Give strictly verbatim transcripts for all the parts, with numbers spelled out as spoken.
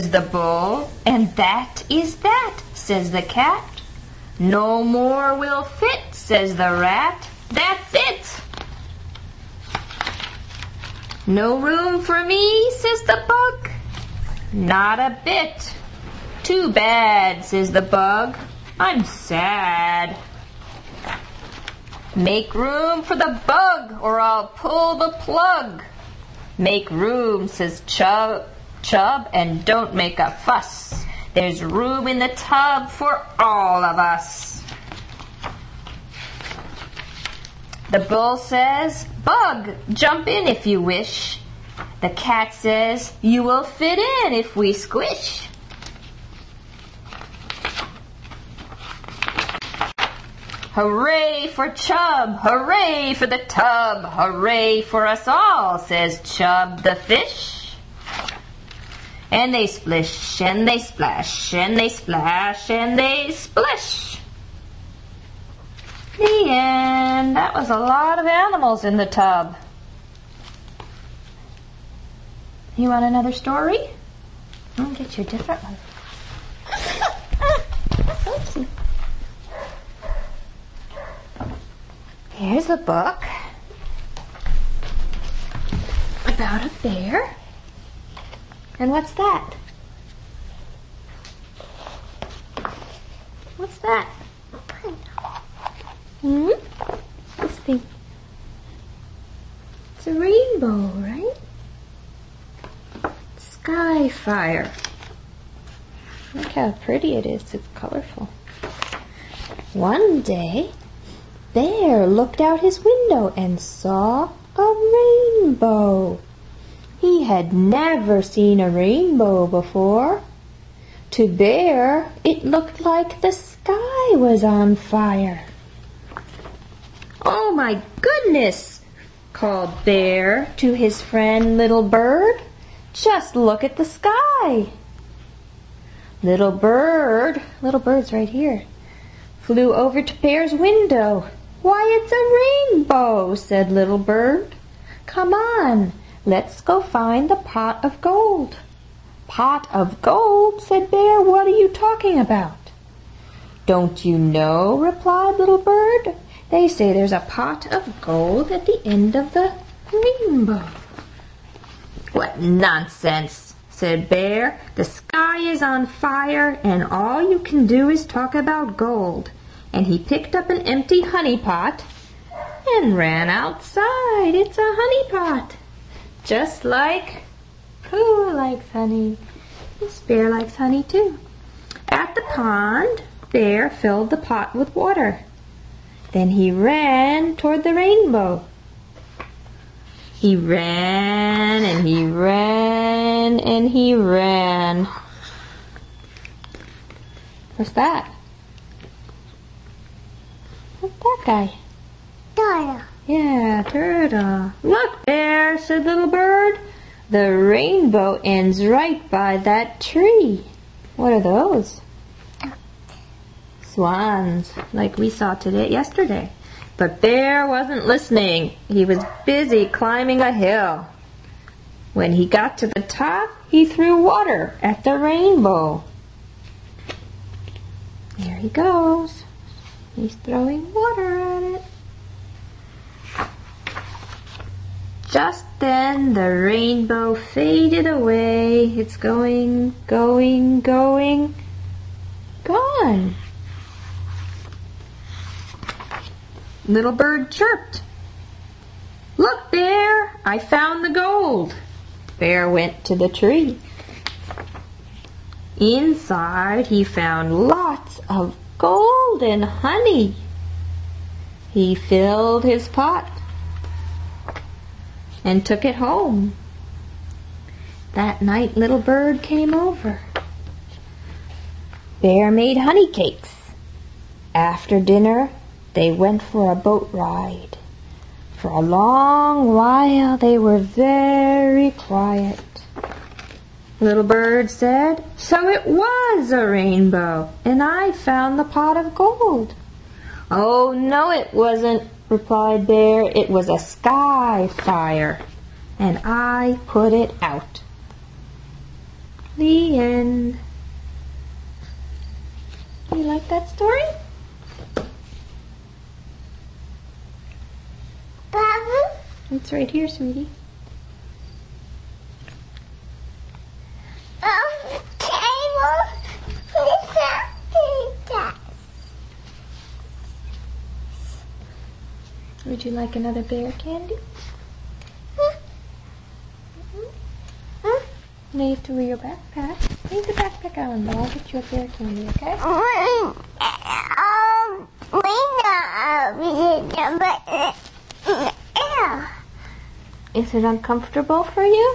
the bull. And that is that, says the cat. No more will fit, says the rat. That's it. No room for me, says the bug. Not a bit. Too bad, says the bug. I'm sad. Make room for the bug, or I'll pull the plug. Make room, says Chub, Chub, and don't make a fuss. There's room in the tub for all of us. The bull says, Bug, jump in if you wish. The cat says, you will fit in if we squish. Hooray for Chub, hooray for the tub, hooray for us all, says Chub the fish. And they splish, and they splash, and they splash, and they splish. The end. That was a lot of animals in the tub. You want another story? I'll get you a different one. Oopsie. Here's a book about a bear. And what's that? What's that? Hmm? This thing. It's a rainbow, right? Skyfire. Look how pretty it is. It's colorful. One day, Bear looked out his window and saw a rainbow. He had never seen a rainbow before. To Bear, it looked like the sky was on fire. Oh my goodness, called Bear to his friend Little Bird. Just look at the sky. Little Bird, Little Bird's right here, flew over to Bear's window. Why, it's a rainbow, said Little Bird. Come on, let's go find the pot of gold. Pot of gold, said Bear. What are you talking about? Don't you know, replied Little Bird. They say there's a pot of gold at the end of the rainbow. What nonsense, said Bear. The sky is on fire and all you can do is talk about gold. And he picked up an empty honey pot and ran outside. It's a honey pot. Just like, who likes honey? This bear likes honey too. At the pond, Bear filled the pot with water. Then he ran toward the rainbow. He ran and he ran and he ran. What's that? What's that guy? Turtle. Yeah, turtle. Look, Bear, said Little Bird. The rainbow ends right by that tree. What are those? Swans, like we saw today, yesterday. But Bear wasn't listening. He was busy climbing a hill. When he got to the top, he threw water at the rainbow. Here he goes. He's throwing water at it. Just then the rainbow faded away. It's going, going, going, gone. Little Bird chirped. Look, Bear, I found the gold. Bear went to the tree. Inside he found lots of golden honey. He filled his pot and took it home. That night Little Bird came over. Bear made honey cakes. After dinner, they went for a boat ride. For a long while they were very quiet. Little Bird said, so it was a rainbow, and I found the pot of gold. Oh, no, it wasn't, replied Bear. It was a sky fire, and I put it out. The end. You like that story? Papa? It's right here, sweetie. Um, table. Please not that. Would you like another bear candy? No, you have to wear your backpack. Leave the backpack on, but I'll get you a bear candy, okay? Um, we know, but, uh, Is it uncomfortable for you?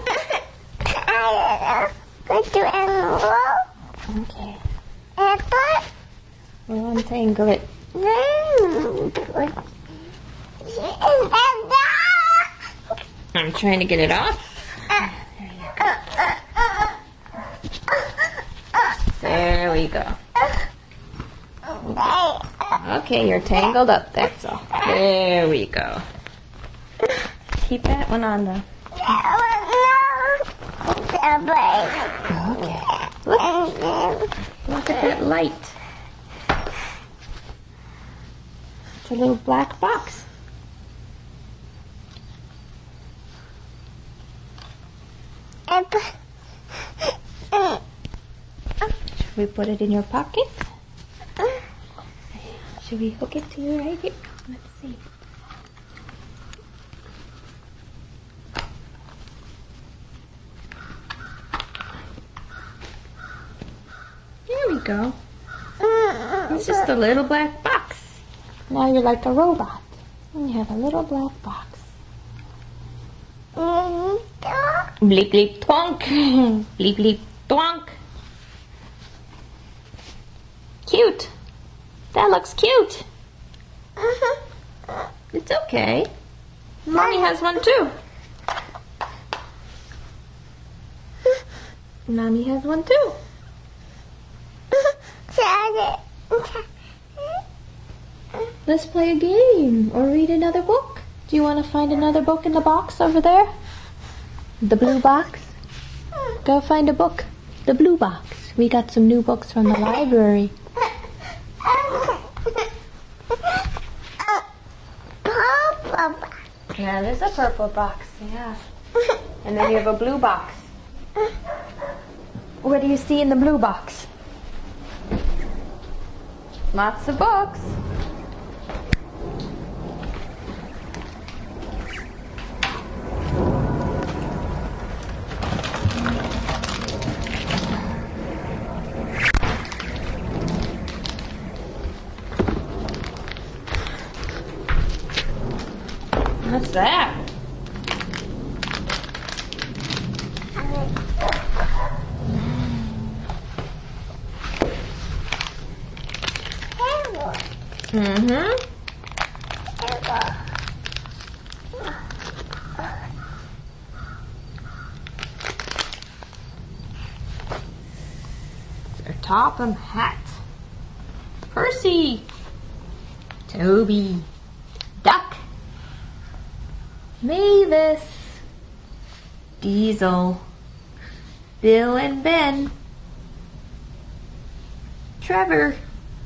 I don't know. Go to animal. Okay. Apple? We'll untangle it. Mm. I'm trying to get it off. There we go. Okay, you're tangled up, that's all. There we go. Keep that one on though. Okay. Look, look at that light. It's a little black box. Should we put it in your pocket? Should we hook it to you right here? Let's see. There we go. It's just a little black box. Now you're like a robot. And you have a little black box. Bleep bleep twonk. Bleep bleep twonk. Cute. That looks cute. It's okay. Mommy has one too. Mommy has one too. Let's play a game or read another book. Do you want to find another book in the box over there? The blue box? Go find a book. The blue box. We got some new books from the library. Yeah, there's a purple box, yeah. And then you have a blue box. What do you see in the blue box? Lots of books. What's that? Mm-hmm. It's our Topham hat. Percy. Toby. Duck. Mavis. Diesel. Bill and Ben. Trevor.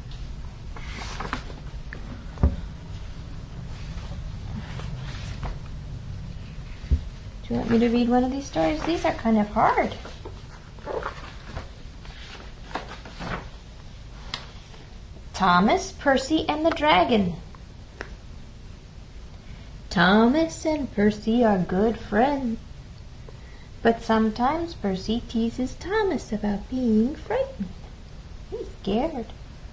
Do you want me to read one of these stories? These are kind of hard. Thomas, Percy, and the Dragon. Thomas and Percy are good friends, but sometimes Percy teases Thomas about being frightened. He's scared.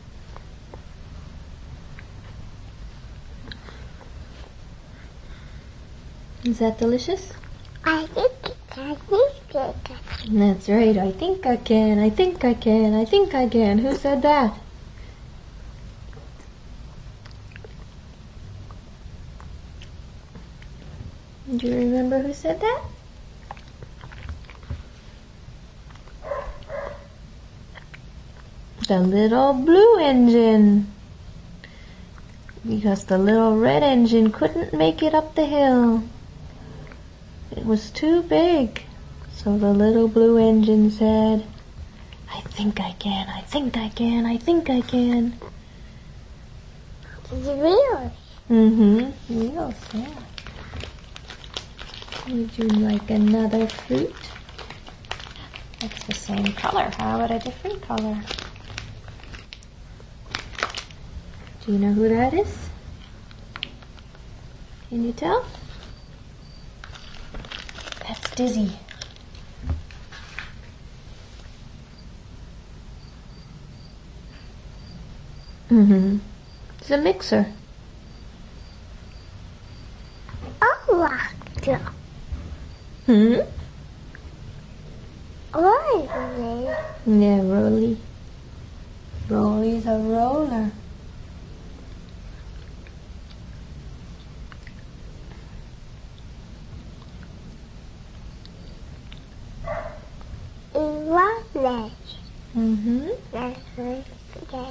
Is that delicious? I think I think it. That's right. I think I can. I think I can. I think I can. Who said that? Do you remember who said that? The little blue engine. Because the little red engine couldn't make it up the hill. It was too big. So the little blue engine said, think I can, I think I can, I think I can. It's real. Mm-hmm. Wheels, yeah. Would you like another fruit? It's the same color. How about a different color? Do you know who that is? Can you tell? That's Dizzy. Mm-hmm. It's a mixer. Oh, wow. Hmm? Rolly. Yeah, Rolly. Rolly's a roller. Rolly. Mm-hmm. That's right. Yeah.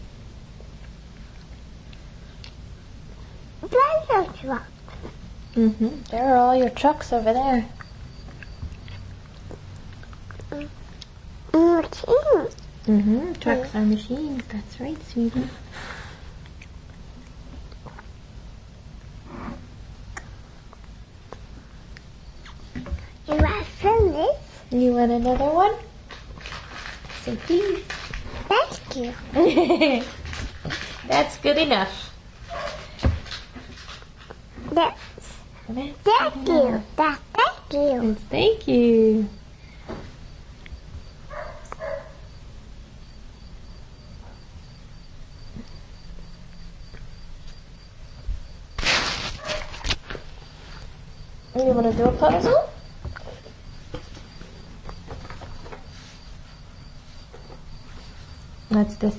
Pleasure truck. Mm-hmm. There are all your trucks over there. Machine. Mm-hmm. Trucks are machines. That's right, sweetie. You want some this? You want another one? Say please. Thank you. That's good enough. That's, That's thank good you. enough. That, thank you. Yes, thank you. You want to do a puzzle? What's this?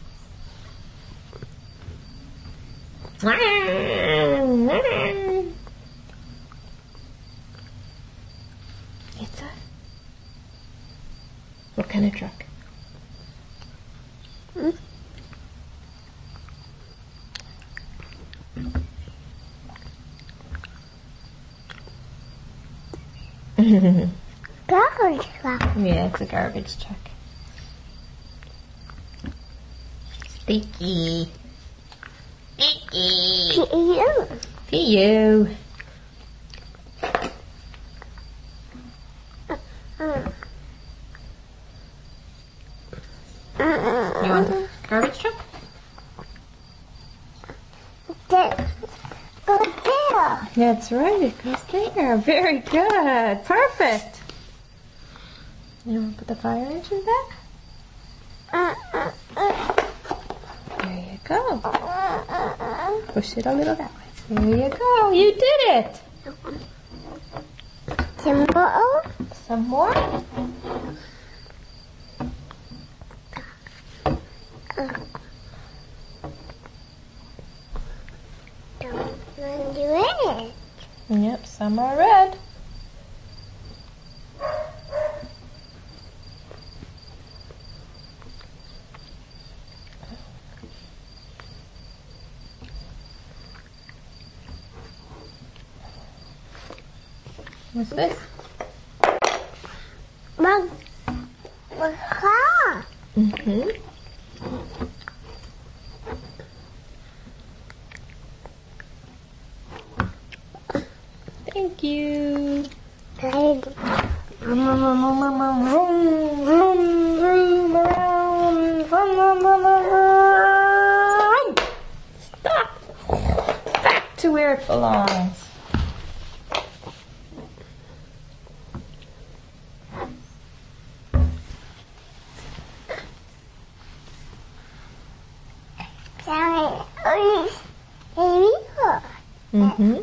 It's a... What kind of truck? Hmm? Garbage truck. Yeah, it's a garbage truck. Sticky. Sticky. You. For you. You want the garbage truck? There. Go there. That's right, it goes there. Very good. Perfect. You want to put the fire engine back? Uh, uh, uh. There you go. Push it a little that way. There you go. You did it. Some more. Some more? Don't do it. Yep, some are red. What's this? Mom. What's that? Mm-hmm. Thank you. Good. Vroom, vroom, vroom, vroom, around. Vroom, vroom, vroom, vroom. Stop. Back to where it belongs. Sorry. Oh, here Mm-hmm.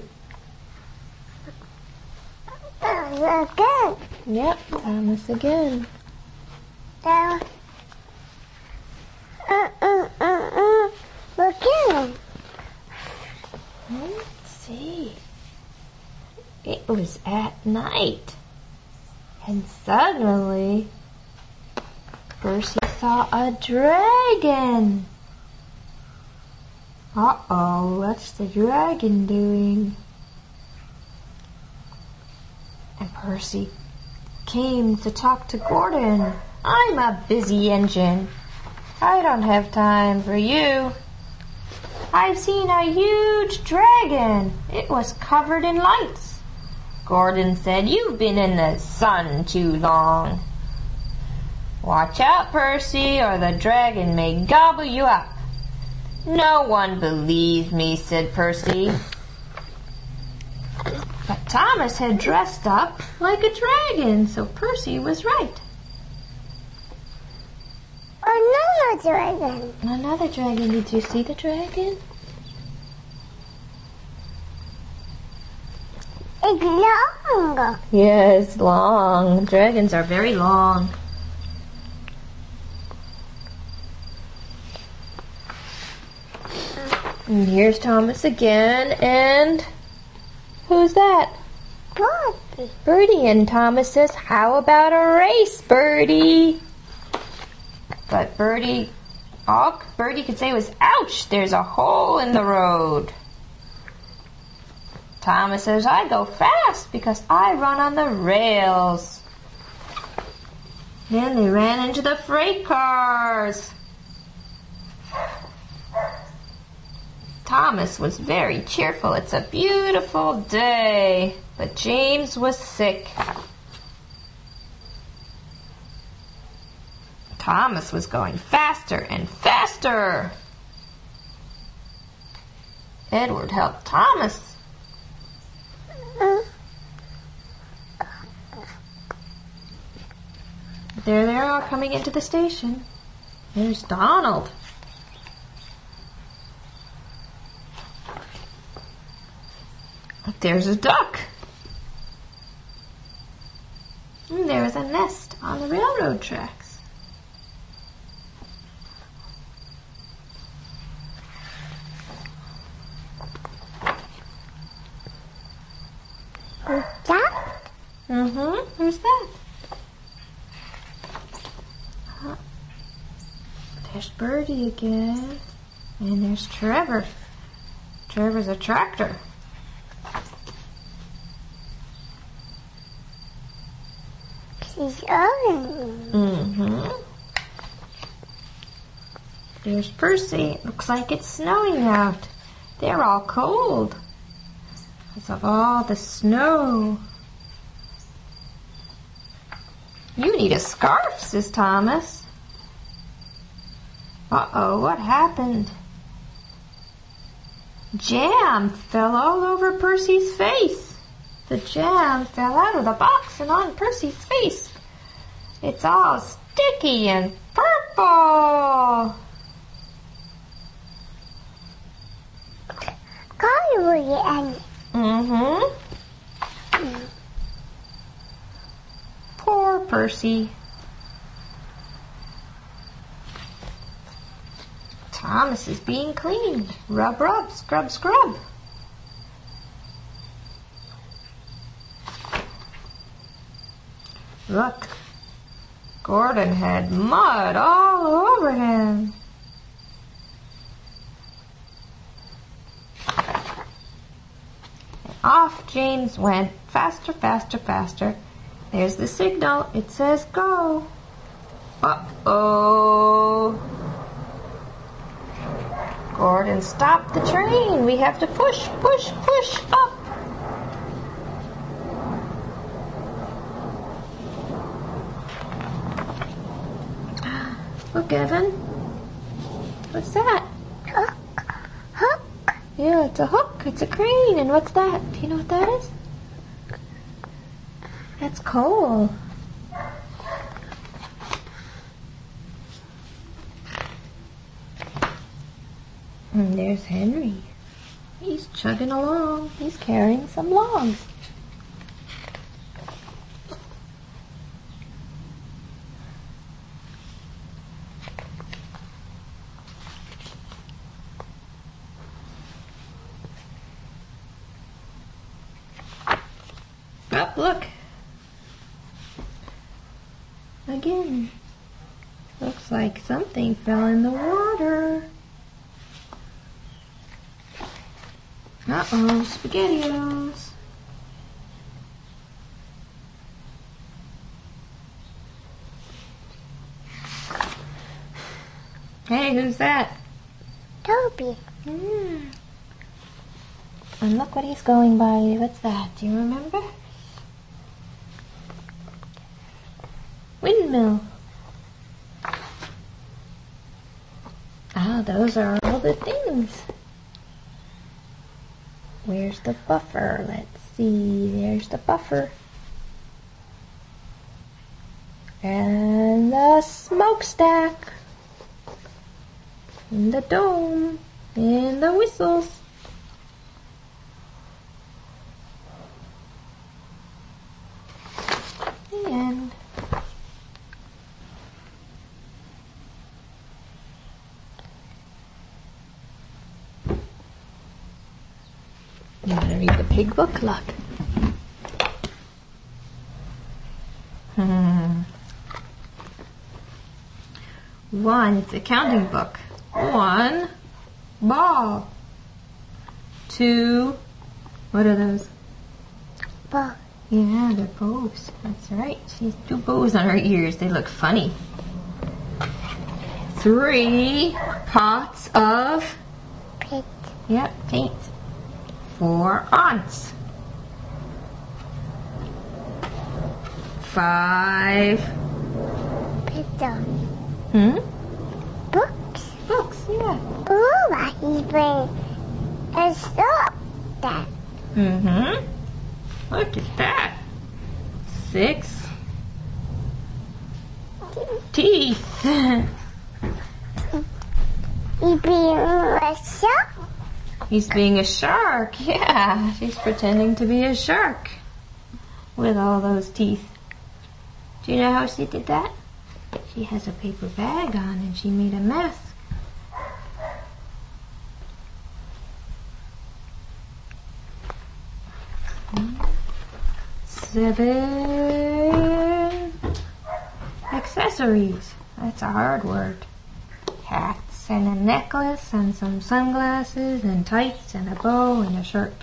That's good. Yep, Thomas again. Down. Uh, uh, uh, uh. Look at Let's see. It was at night. And suddenly, Percy saw a dragon. Uh-oh, what's the dragon doing? And Percy came to talk to Gordon. I'm a busy engine. I don't have time for you. I've seen a huge dragon. It was covered in lights. Gordon said, you've been in the sun too long. Watch out, Percy, or the dragon may gobble you up. No one believed me, said Percy. But Thomas had dressed up like a dragon, so Percy was right. Another dragon. Another dragon. Did you see the dragon? It's long. Yes, long. Dragons are very long. And here's Thomas again, and who's that? Birdie. Birdie. And Thomas says, how about a race, Birdie? But Birdie, all Birdie could say was, ouch, there's a hole in the road. Thomas says, I go fast because I run on the rails. Then they ran into the freight cars. Thomas was very cheerful. It's a beautiful day. But James was sick. Thomas was going faster and faster. Edward helped Thomas. There they are coming into the station. There's Donald. There's a duck. And there's a nest on the railroad tracks. Duck? Mm-hmm. Who's that? Huh. There's Birdie again. And there's Trevor. Trevor's a tractor. She's orange. Mm-hmm. There's Percy. Looks like it's snowing out. They're all cold because of all the snow. You need a scarf, says Thomas. Uh-oh, what happened? Jam fell all over Percy's face. The jam fell out of the box and on Percy's face. It's all sticky and purple. Color and Mm-hmm. Poor Percy. Thomas is being cleaned. Rub, rub, scrub, scrub. Look, Gordon had mud all over him. And off James went, faster, faster, faster. There's the signal. It says go. Uh-oh. Gordon, stop the train. We have to push, push, push up. Look, Evan. What's that? hook. Hook. Yeah, it's a hook. It's a crane. And what's that? Do you know what that is? That's coal. And there's Henry. He's chugging along. He's carrying some logs. Oh, look. Again. Looks like something fell in the water. Uh-oh, SpaghettiOs. Hey, who's that? Toby. Mm. And look what he's going by. What's that? Do you remember? Windmill. Ah, those are all the things. Where's the buffer? Let's see. There's the buffer. And the smokestack. And the dome. And the whistles. The end. You want to read the pig book? Look. Hmm. One, it's a counting book. One ball. Two, what are those? Ball. Yeah, they're bows. That's right. She has two bows on her ears. They look funny. Three pots of Pig. Yep, paint. Four aunts. Five. Pizza. Hmm? Books. Books, yeah. Oh, I even a stop that. Mm-hmm. Look at that. Six teeth. You being a shark? He's being a shark. Yeah, she's pretending to be a shark with all those teeth. Do you know how she did that? She has a paper bag on and she made a mask. Seven accessories. That's a hard word. Hats and a necklace and some sunglasses and tights and a bow and a shirt.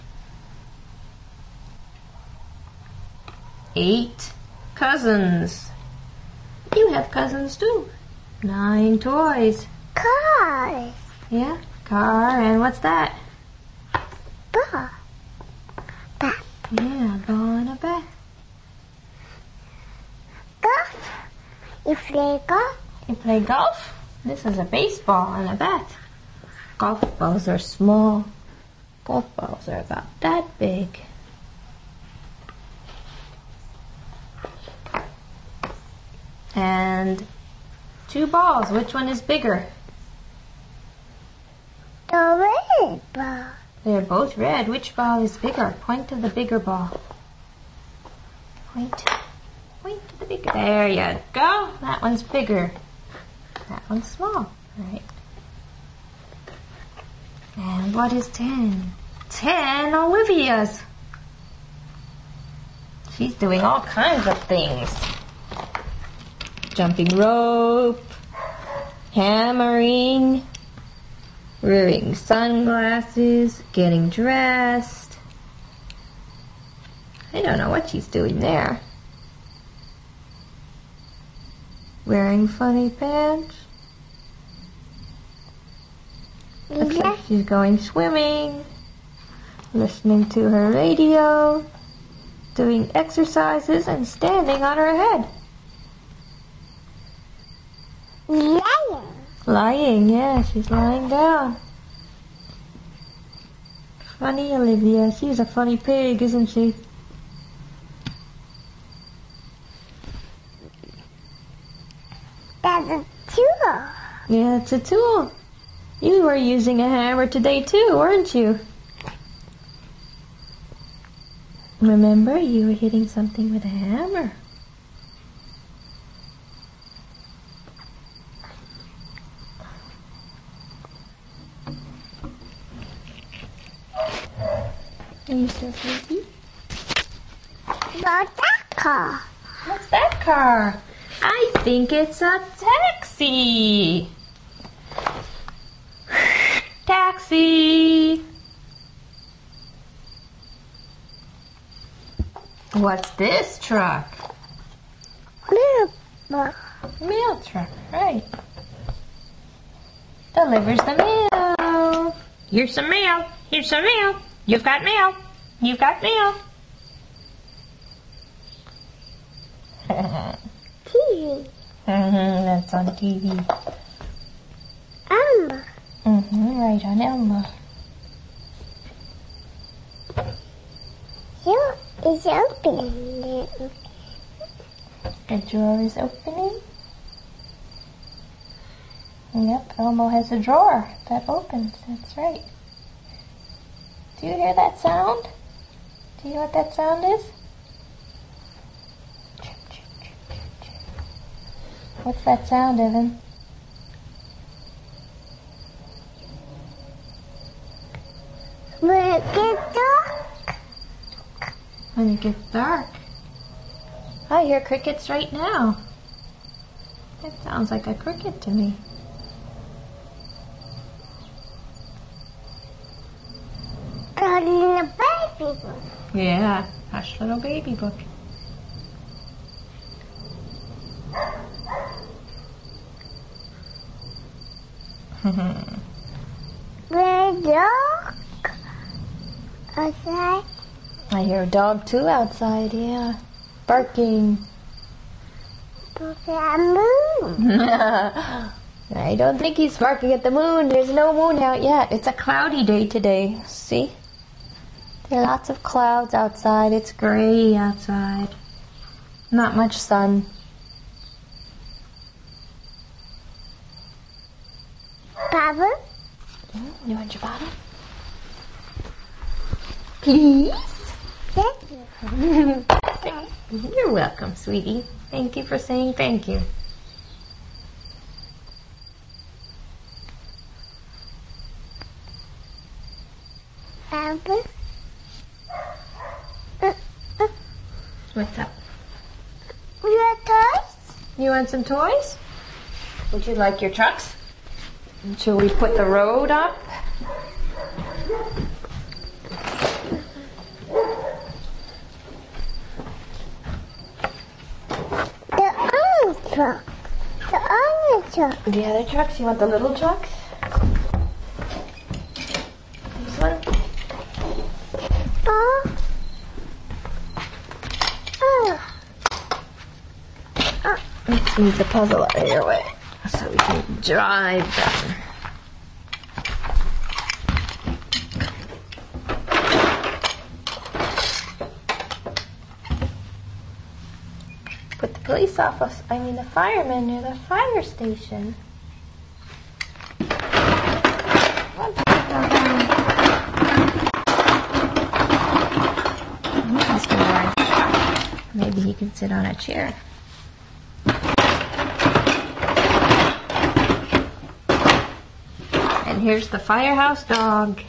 Eight cousins. You have cousins too. Nine toys. Cars. Yeah, car, and what's that? Ball. Bat. Yeah, a ball and a bat. Golf. You play golf? You play golf? This is a baseball and a bat. Golf balls are small. Golf balls are about that big. And two balls. Which one is bigger? The red ball. They're both red. Which ball is bigger? Point to the bigger ball. Point. Point to the bigger. There you go. That one's bigger. That one's small. Right. And what is ten? Ten Olivia's. She's doing all kinds of things. Jumping rope, hammering, wearing sunglasses, getting dressed. I don't know what she's doing there. Wearing funny pants. Looks like she's going swimming, listening to her radio, doing exercises and standing on her head. Lying. Lying, yeah, she's lying down. Funny Olivia, she's a funny pig, isn't she? That's a tool. Yeah, it's a tool. You were using a hammer today too, weren't you? Remember, you were hitting something with a hammer. Are you still sleepy? What's that car? What's that car? I think it's a taxi. Taxi. What's this truck? Milk ball. Mail truck, right. delivers the mail. Here's some mail. Here's some mail. You've got mail. You've got mail. T V. Mm-hmm, that's on T V. Elmo. Mm-hmm, right on Elmo. You is opening. The drawer is opening. Yep, Elmo has a drawer that opens. That's right. Do you hear that sound? Do you know what that sound is? What's that sound, Evan? When it gets dark. When it gets dark. I hear crickets right now. That sounds like a cricket to me. Starting a baby book. Yeah, Hush Little Baby Book. When dark outside. I hear a dog too outside, yeah. Barking. Look at the moon. I don't think he's barking at the moon. There's no moon out yet. It's a cloudy day today. See? There are lots of clouds outside. It's gray outside. Not much sun. Papa? You want your bottle? Please? Thank you. You're welcome, sweetie. Thank you for saying thank you. Papa? What's up? Your toys? You want some toys? Would you like your trucks? Shall we put the road up? The other truck. The other truck. The other trucks? You want the little truck? This one? Oh. Oh. Let's move the puzzle out of your way so we can drive them. Put the police office, I mean the firemen near the fire station. Maybe he can sit on a chair. And here's the firehouse dog.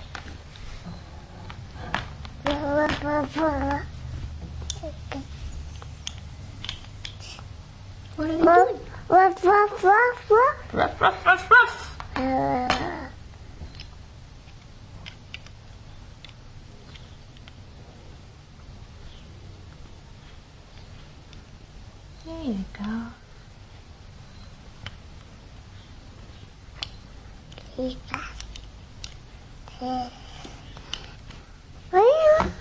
What are they doing? Ruff, ruff, ruff, ruff. Ruff, ruff, ruff, ruff. Uh, There you go. he got this. Well,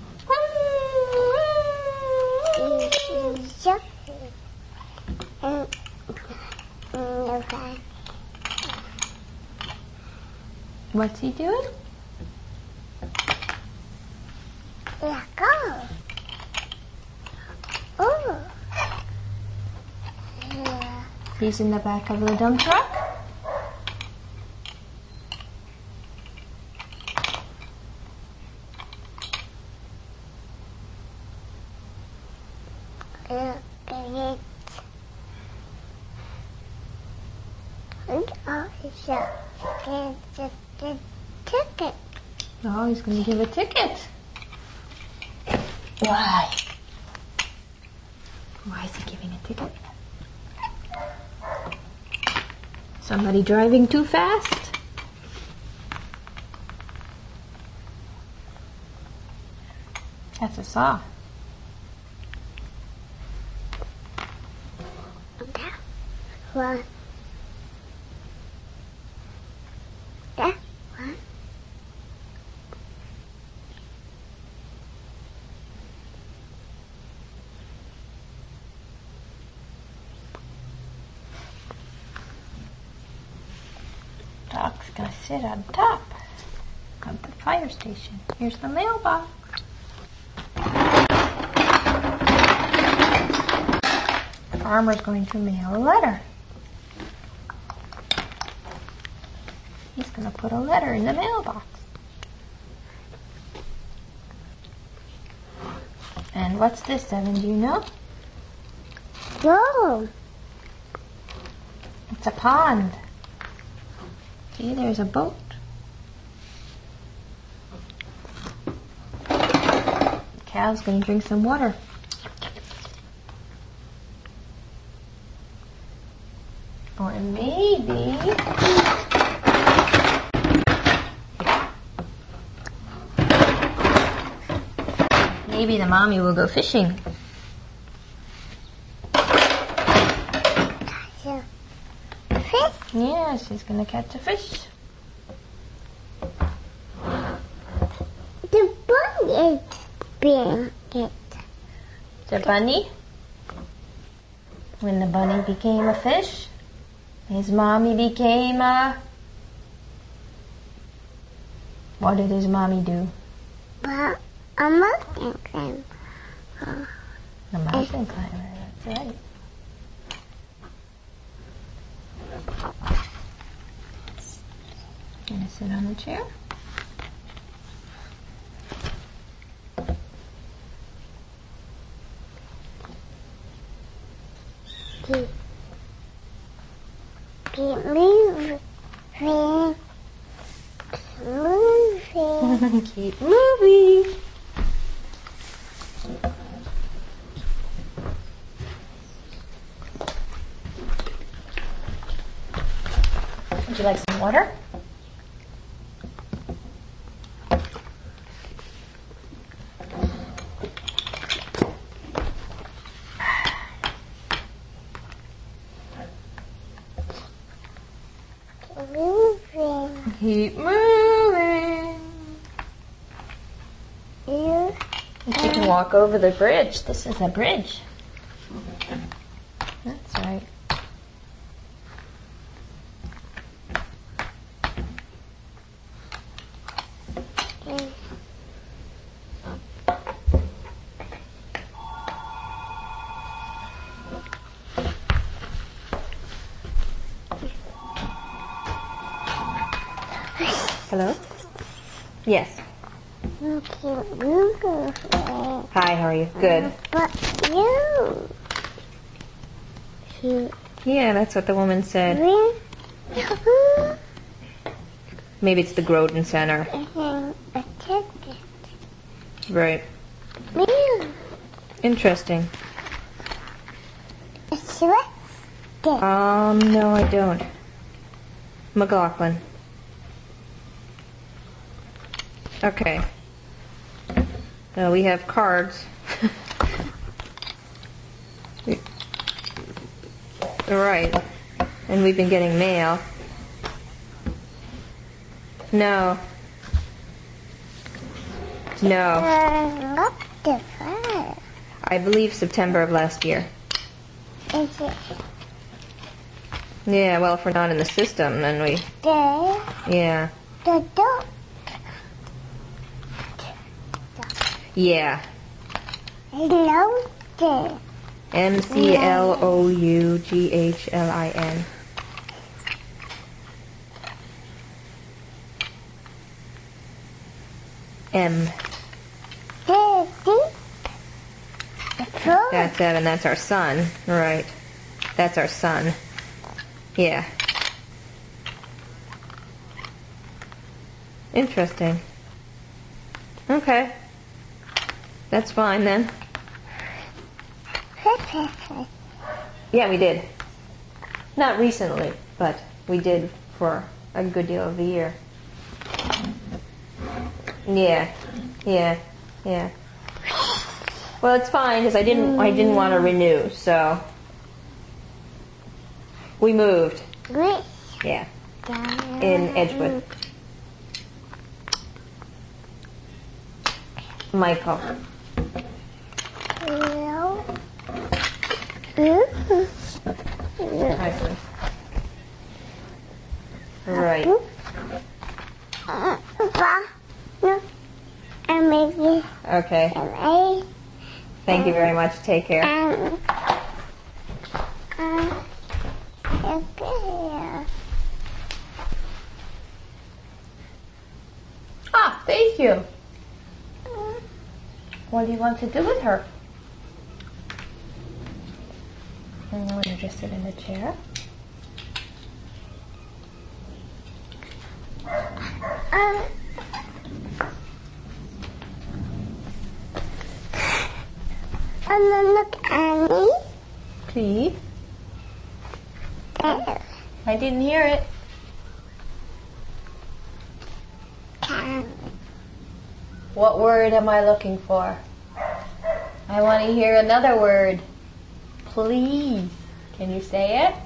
he's jumping. And, and okay. What's he doing? Let go. Oh. Yeah. He's in the back of the dump truck. Look at it. And also get the, the ticket. Oh, he's going to give a ticket. Why? Why is he giving a ticket? Somebody driving too fast? That's a saw. One. gonna sit on top of the fire station. Here's the mailbox. The farmer's going to mail a letter. He's gonna put a letter in the mailbox. And what's this, Evan? Do you know? No. It's a pond. See, there's a boat. The cow's gonna drink some water. Or maybe... Maybe the mommy will go fishing. Fish? Yeah, she's gonna catch a fish. The bunny is being it. The bunny? When the bunny became a fish, his mommy became a... What did his mommy do? But a mountain climber. The mountain climber, that's right. Gonna sit on the chair. Keep, keep moving. Moving. Keep moving. Would you like some water? Moving. Keep moving. You You can walk over the bridge. This is a bridge. That's right. Hello? Yes. you keep moving. Hi, how are you? Good. But you. You. Yeah, that's what the woman said. Ring. Maybe it's the Groton Center. And a ticket. Right. Yeah. Interesting. It's what? Um, no, I don't. McLaughlin. Okay. So we have cards. Right. And we've been getting mail. No. No. Uh, not the fire. I believe September of last year. Is it Yeah, well, if we're not in the system, then we... there? Yeah. The dog. Yeah. Hello there. M C L O U G H L I N. M. There, see? The phone. That's Evan. That's our son. Right. That's our son. Yeah. Interesting. Okay. That's fine then. Yeah, we did. Not recently, but we did for a good deal of the year. Yeah, yeah, yeah. Well, it's fine because I didn't. I didn't want to renew, so we moved. Great. Yeah, in Edgewood. Michael. Hello. Mm-hmm. Hi, son. Right. Papa. No. I'm making. Okay. I. Thank you very much. Take care. Um. Um. Okay. Ah, thank you. What do you want to do with her? I'm going to just sit in the chair. Um. I'm gonna look at me. Please. There. I didn't hear it. Can. What word am I looking for? I want to hear another word. Please. Can you say it?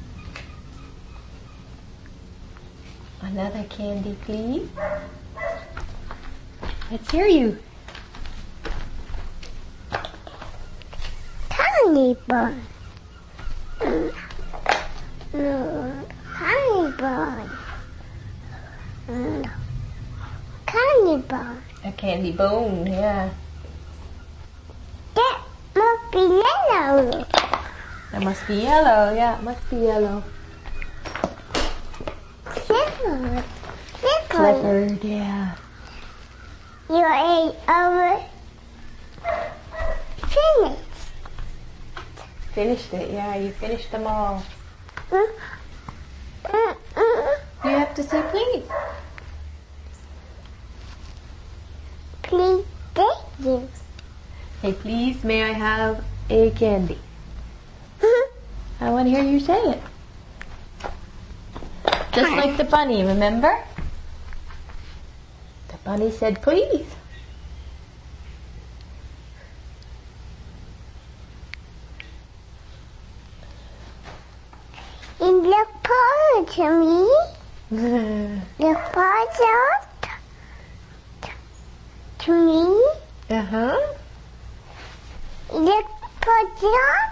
Another candy, please. Let's hear you. Tiny boy. No. Tiny boy. No. Tiny boy. A candy bone, yeah. That must be yellow. That must be yellow, yeah, it must be yellow. Clifford. Clifford. Clifford, yeah. You ate over. Finish. Finished it, yeah, you finished them all. Mm, mm, mm. You have to say please. Please, thank you. Say, please, may I have a candy? I want to hear you say it. Just like the bunny, remember? The bunny said, please. You look forward to me. Look forward to me. Uh-huh. Look forward.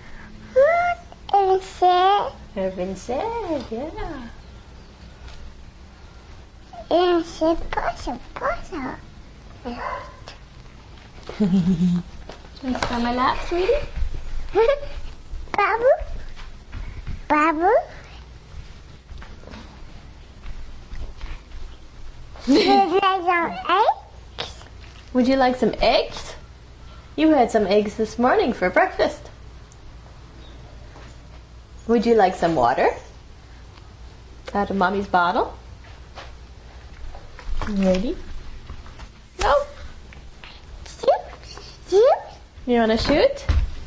And say, Heaven said, yeah. and say, puzzle, puzzle. Nice on my lap, sweetie. Babu, Babu. Would you like some eggs? Would you like some eggs? You had some eggs this morning for breakfast. Would you like some water? Out of Mommy's bottle? Ready? No? Shoot, shoot. You want to shoot?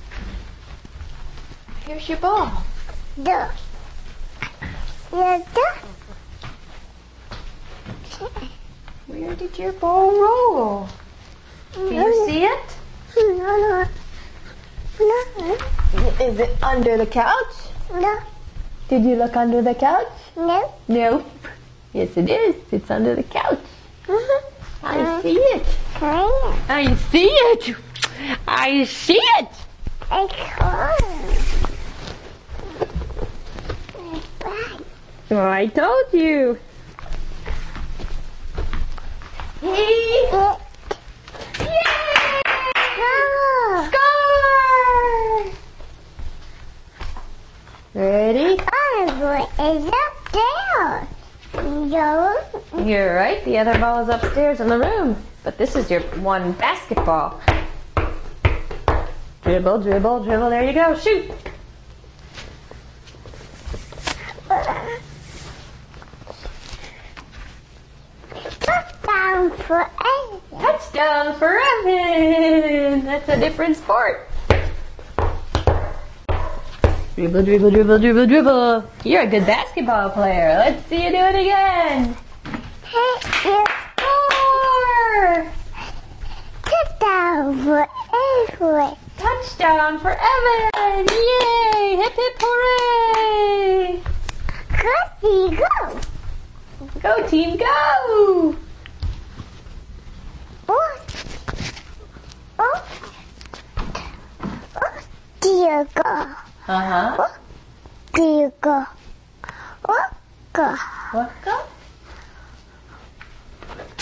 Here's your ball. The, the, the. Where did your ball roll? Do you see it? No, no, no, Is it under the couch? no, Did you look under the couch? no. Nope. Yes, it is. It's under the couch. I see it. I I see it. I see it. I can't. Oh, I told you. Hey. It. Yay! No. Score! Ready? Oliver is up there. No. You're right. The other ball is upstairs in the room. But this is your one basketball. Dribble, dribble, dribble. There you go. Shoot. Touchdown for Evan. Touchdown for Evan. That's a different sport. Dribble, dribble, dribble, dribble, dribble. You're a good basketball player. Let's see you do it again. Hit your Score! touchdown for Evan. Touchdown for Evan! Yay! Hip hip hooray! Go, go. Go team, go! Oh, oh, oh, dear God. Uh-huh. Oh, dear God. Oh, God. What go?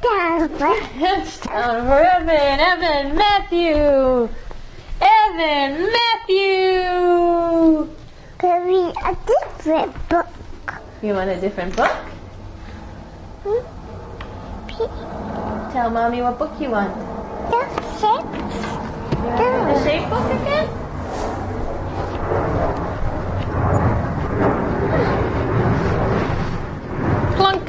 down for It's time for Evan, Evan, Matthew. Evan, Matthew. to read a different book. You want a different book? Hmm? Tell Mommy what book you want. The shape. You want the shape book again? Clunk.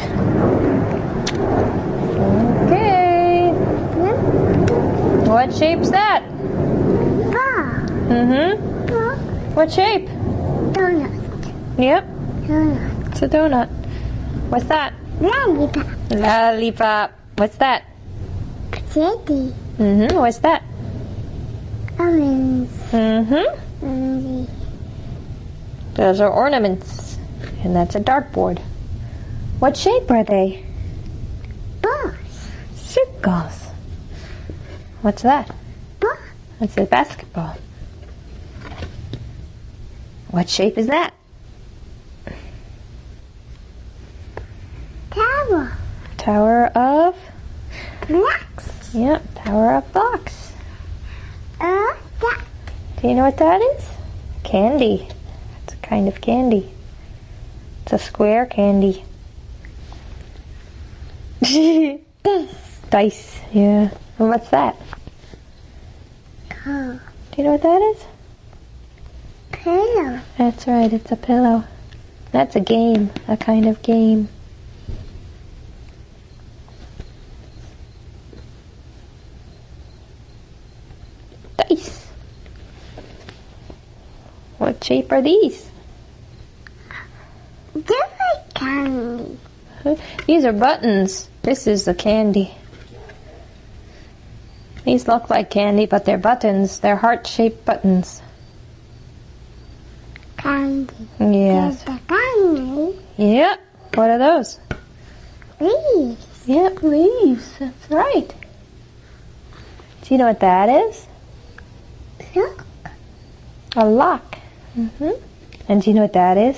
Okay. Hmm? What shape's that? Ball. Mm-hmm. Ball. What shape? Donut. Yep. Donut. It's a donut. What's that? Lollipop. Lollipop. What's that? Teddy. Mm-hmm. What's that? Orange. Mm-hmm. Orange. Those are ornaments. And that's a dartboard. What shape are they? Balls. Circles. What's that? Ball. That's a basketball. What shape is that? Tower. Tower of... Blocks. Yep, Tower of Blocks. Uh, that. Do you know what that is? Candy. It's a kind of candy. It's a square candy. This. Dice, yeah. And what's that? Cool. Do you know what that is? Pillow. That's right, it's a pillow. That's a game, a kind of game. Dice. What shape are these? Different candy. These are buttons. This is the candy. These look like candy, but they're buttons. They're heart-shaped buttons. Candy. Yes. There's the candy. Yep. What are those? Leaves. Yep, leaves. That's right. Do you know what that is? Look. A lock. Mm-hmm. And do you know what that is?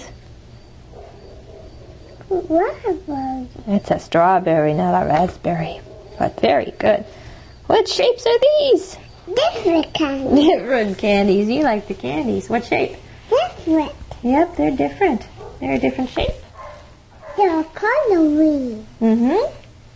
What was it? It's a strawberry, not a raspberry. But very good. What shapes are these? Different candy. Different candies. You like the candies. What shape? Different. Yep, they're different. They're a different shape. They're coloring. Mm-hmm.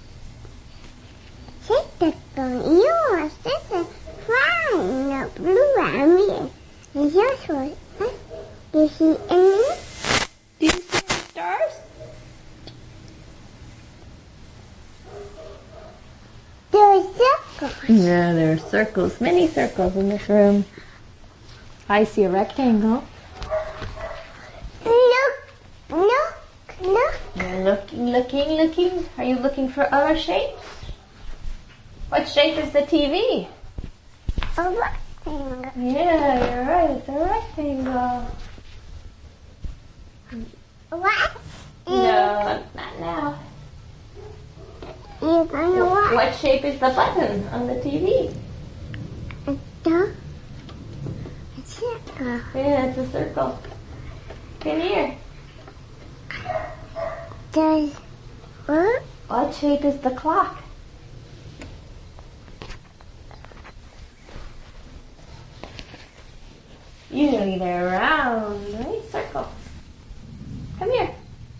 Take the gun. Yours. This is flying. The blue and me. And yours was. Huh? You see any? Do you see the stars? There's circles. Yeah, there are circles. Many circles in this room. I see a rectangle. Look. Look. Look. You're looking, looking, looking. Are you looking for other shapes? What shape is the T V? A rectangle. Yeah, you're right. It's a rectangle. What? No, not now. You're gonna what? What shape is the button on the T V? A dog. A circle. Yeah, it's a circle. Come here. There's what? What shape is the clock? Usually they're round, right? Circle. Come here.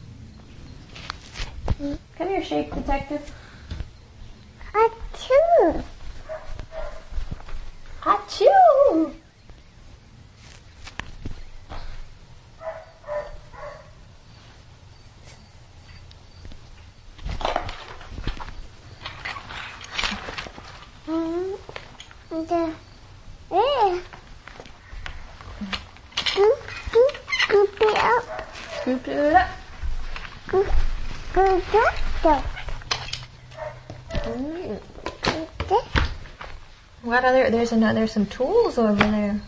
Come here, shape detective. A two. Achoo! Mm, the yeah. Scoop, scoop, scoop it up. Scoop it up. Scoop, scoop it up. Mm. Scoop it. What other? There's another. There's some tools over there.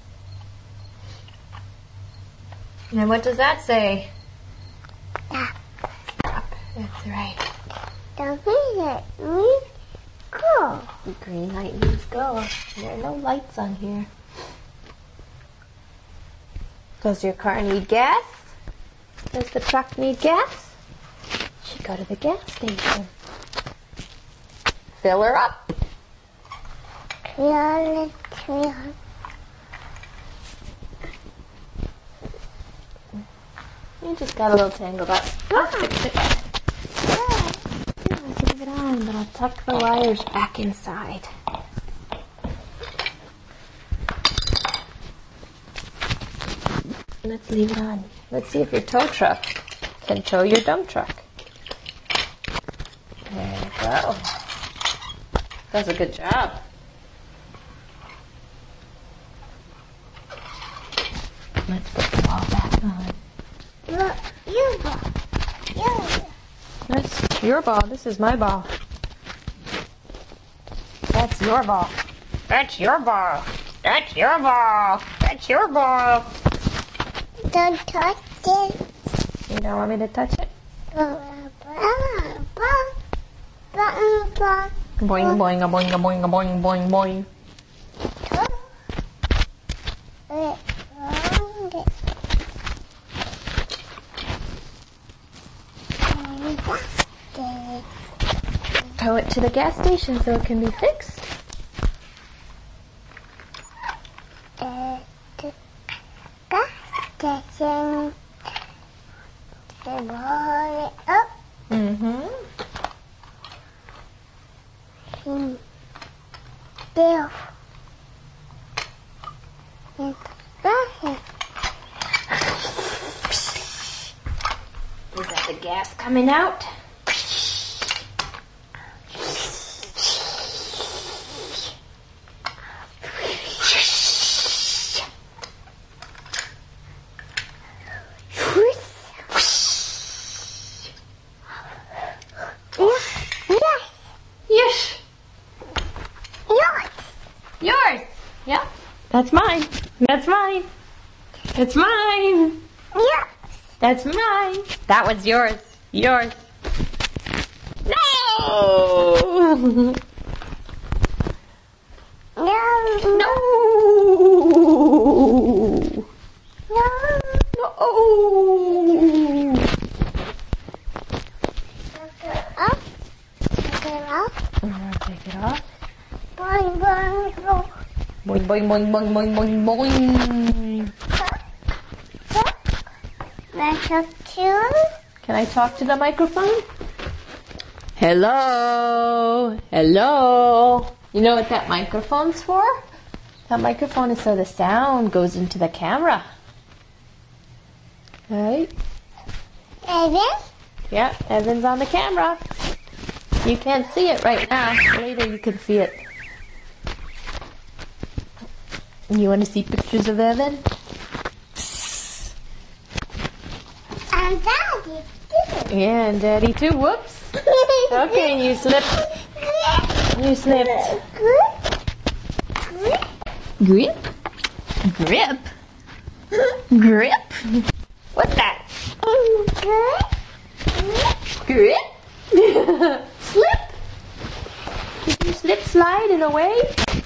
And what does that say? Stop. Stop. That's right. The reason we go. The green light means go. There are no lights on here. Does your car need gas? Does the truck need gas? Should go to the gas station. Fill her up. Fill it, fill it. You just got a little tangled up. I'll fix it. Let's leave it on, but I'll tuck the wires back inside. Let's leave it on. Let's see if your tow truck can tow your dump truck. There you go. Does a good job. Let's put the ball back on. Look, your ball. Your ball. That's your ball. This is my ball. That's your ball. That's your ball. That's your ball. That's your ball. Don't touch it. You don't want me to touch it? Boing, boing, a boing, a boing, a boing, boing, boing. Tow it to the gas station so it can be fixed. Station. Roll it up. Mm-hmm. In there. And that's Is that the gas coming out? Yes. yours. Yours. Yeah. That's mine. That's mine. That's mine. Yeah. That's mine. That one's yours. Yours. No. No. No. No. No. Take it off. Take it off. I'm gonna take it off. Boing, boing, boing. Boing, boing, boing, boing, boing, boing, boing. Let's have two. Can I talk to the microphone? Hello. Hello. You know what that microphone's for? That microphone is so the sound goes into the camera. Right? Evan? Yeah, Evan's on the camera. You can't see it right now. Later you can see it. You want to see pictures of Evan? And Daddy too. Yeah, and Daddy too. Whoops. Okay, you slipped. You slipped. Grip? Grip? Grip? What's that? Grip? Slip? Did you slip, slide, in a way?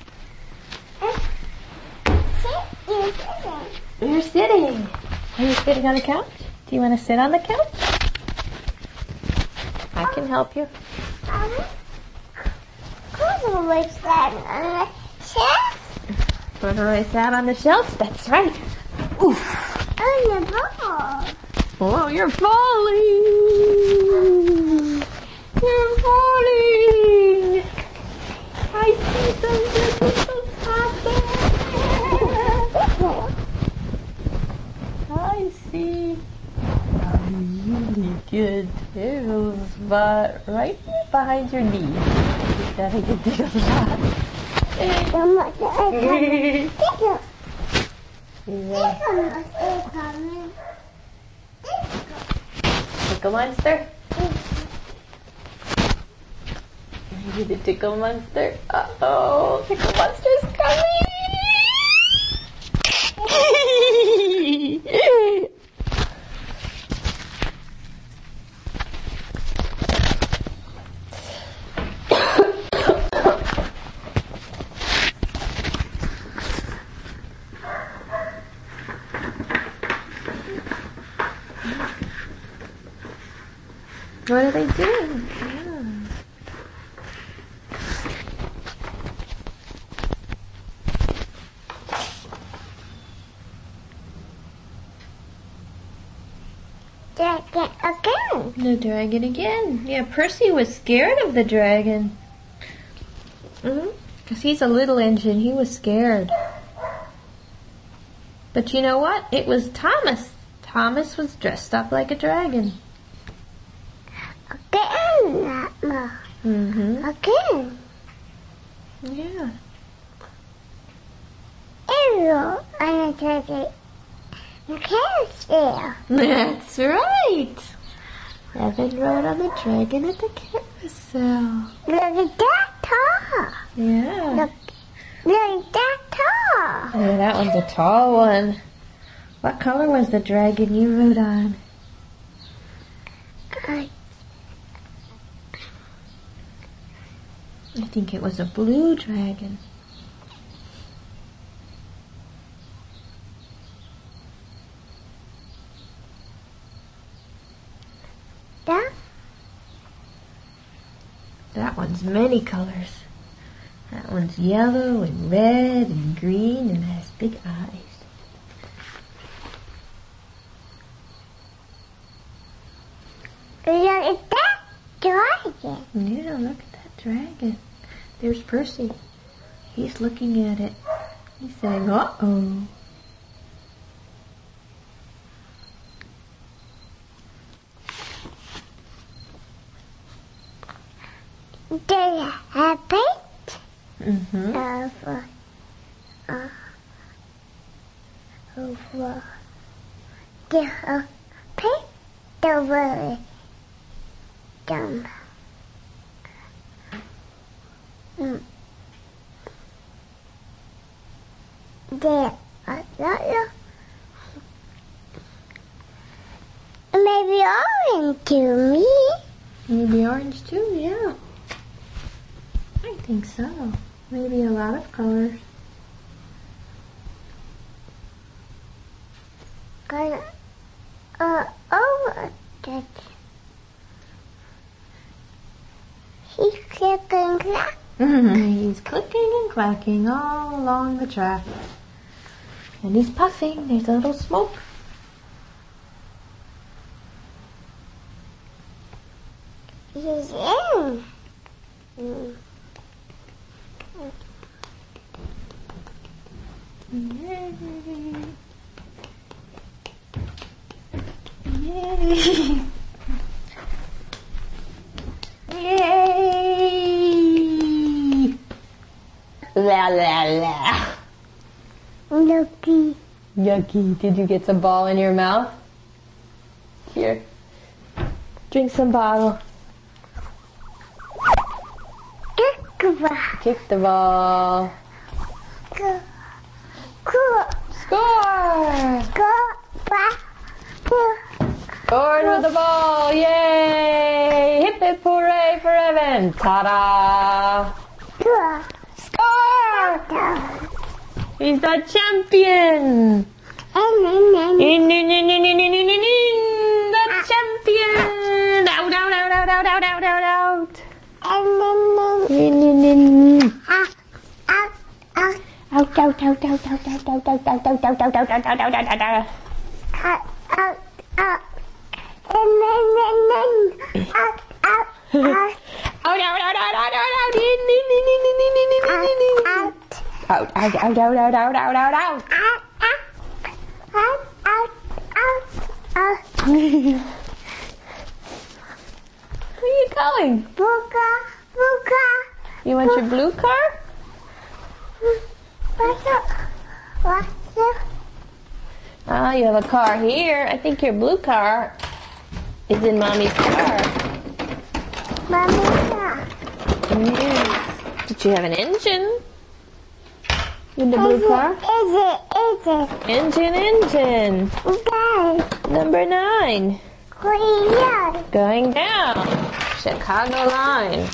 You're sitting. Are you sitting on the couch? Do you want to sit on the couch? I can help you. Put her right sat on the shelf? That's right. Oof. On the ball. Oh, you're falling. You're falling. I see some ripples happen. I see a really good tickle spot right behind your knee. Is that a good tickle spot? Tickle. Yeah. Tickle. Tickle monster? Maybe the tickle monster. Uh oh, tickle monster's coming! What are they doing? Yeah. dragon again. The dragon again. Yeah, Percy was scared of the dragon. Mm-hmm. Because he's a little engine. He was scared. But you know what? It was Thomas. Thomas was dressed up like a dragon. Again, Mama. Mm-hmm. Again. Yeah. Arrow on the dragon. You can't steal. That's right. Evan rode on the dragon at the carousel. Look at that tall. Yeah. Look, look at that tall. Yeah, that one's a tall one. What color was the dragon you rode on? Uh, I think it was a blue dragon. that? That one's many colors. That one's yellow and red and green and has big eyes. Look at that dragon. Yeah, look at that dragon. There's Percy. He's looking at it. He's saying, uh-oh. They have paint Mm-hmm. of uh, uh, of uh, the uh, paint over them. Mm. They are yellow. Maybe orange to me. Maybe orange too, yeah. I think so. Maybe a lot of colors. Gonna uh over that. He's clicking clack. He's clicking and clacking all along the track. And he's puffing. There's a little smoke. He's in. Mm. Yay! Yay! Yay! La la la. Lucky. Yucky. Did you get some ball in your mouth? Here. Drink some bottle. Goodbye. Kick the ball. Go. Go. Score! Goodbye. Go. Scored with the ball. Yay! Hip hip hooray for Evan. Ta-da! Go. Score! Go. He's the champion. And then In, in, in, in, in, in, in, in, in, the champion. Out, out, out, out, out, out, out, out, out. and then In, in, in. out out out Out, out, out, out, out, out, out, out, out, out, out, out, out, out, out, out, out, out. out out out and then then then out out out Out, out, out, out, out, out, out. In, in, in, in, in, in, in, in, in, in. out Out, out, out, out, out, out, out, out, out. out out out out out Where are you going? Buka buka You want your blue car? what's up what's up Ah, you have a car here. I think your blue car is in Mommy's car. Mommy Yes. Did you have an engine in the blue car? Is it is it Engine, engine. okay Number nine. Korea Going down. Chicago line.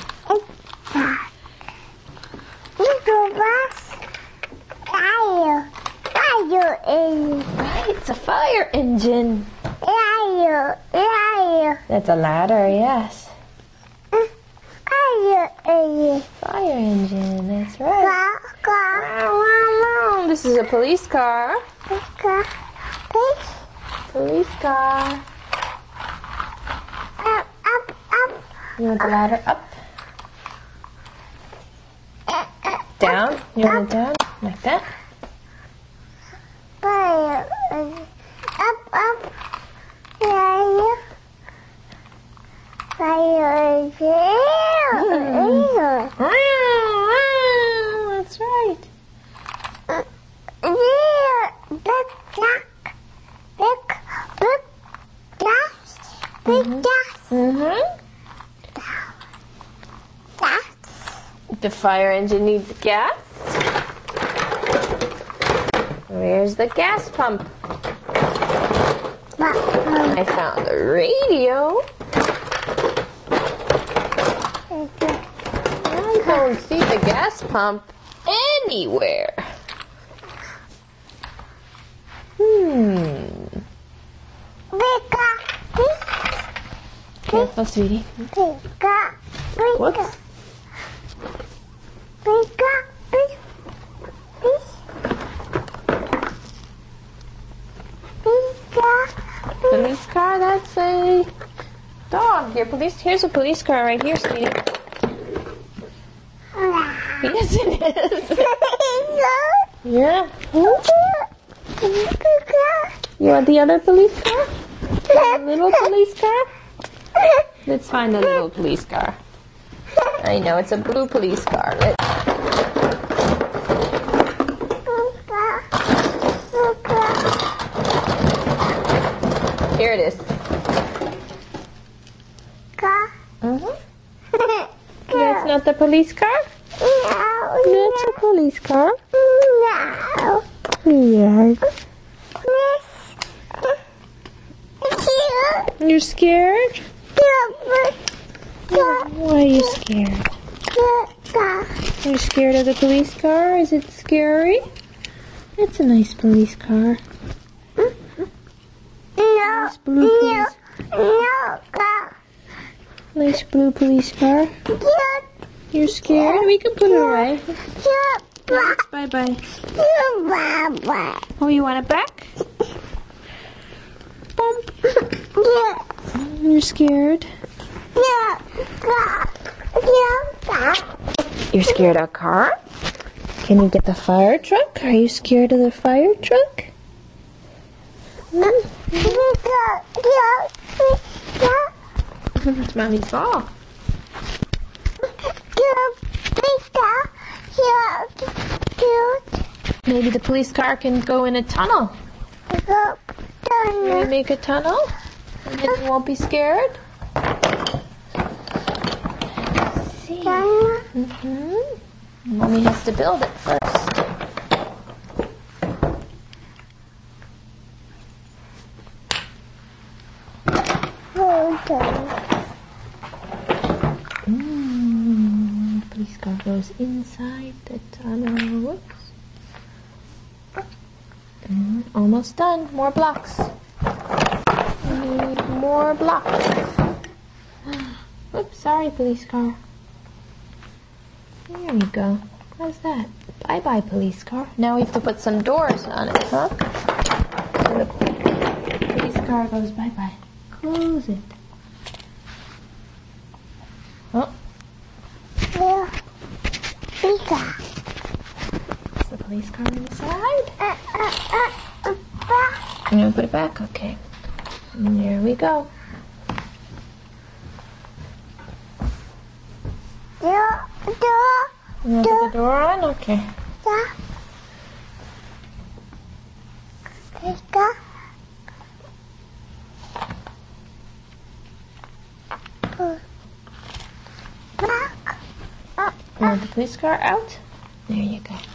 Little bus fire fire is Right, it's a fire engine. fire fire That's a ladder, yes. fire is Fire engine, that's right. car car This is a police car. car please Police car. You want the ladder up? Down? You want it down? Like that? Fire. Up, up. Fire. Fire. Fire. That's right. There. Big duck. Big, big duck. Big duck. Mm-hmm. Duck. The fire engine needs gas. Where's the gas pump? I found the radio. I don't see the gas pump anywhere. Hmm. Bigger. Careful, sweetie. Bigger. Bigger. Whoops. Bigger. Bigger. Police car, that's a dog. Your police, here's a police car right here, sweetie. Yes, it is. Yeah. You want the other police car? The little police car? Let's find the little police car. I know, it's a blue police car. Let's... Here it is. Mm-hmm. That's not the police car? That's a police car. No. Yes. Yes. You're scared? Why are you scared? Are you scared of the police car? Is it scary? It's a nice police car. No. Nice blue police. No. Nice blue police car. You're scared? We can put it away. Bye bye. Oh, you want it back? Bump. You're scared. You're scared of a car? Can you get the fire truck? Are you scared of the fire truck? It's Mommy's ball. Maybe the police car can go in a tunnel. Can we make a tunnel? And then you won't be scared? Let's see. Mm-hmm. Mommy has to build it first. Mm, police car goes inside the tunnel. Whoops. Mm, almost done. More blocks. We need more blocks. Oops, sorry, police car. There we go. How's that? Bye-bye, police car. Now we have to put some doors on it, huh? So the police car goes bye-bye. Close it. Oh. Is the police car inside? I'm gonna put it back? Okay. And there we go. Door, door, You want to put the door on? Okay. door. Pika. Back. You want the police car out? There you go.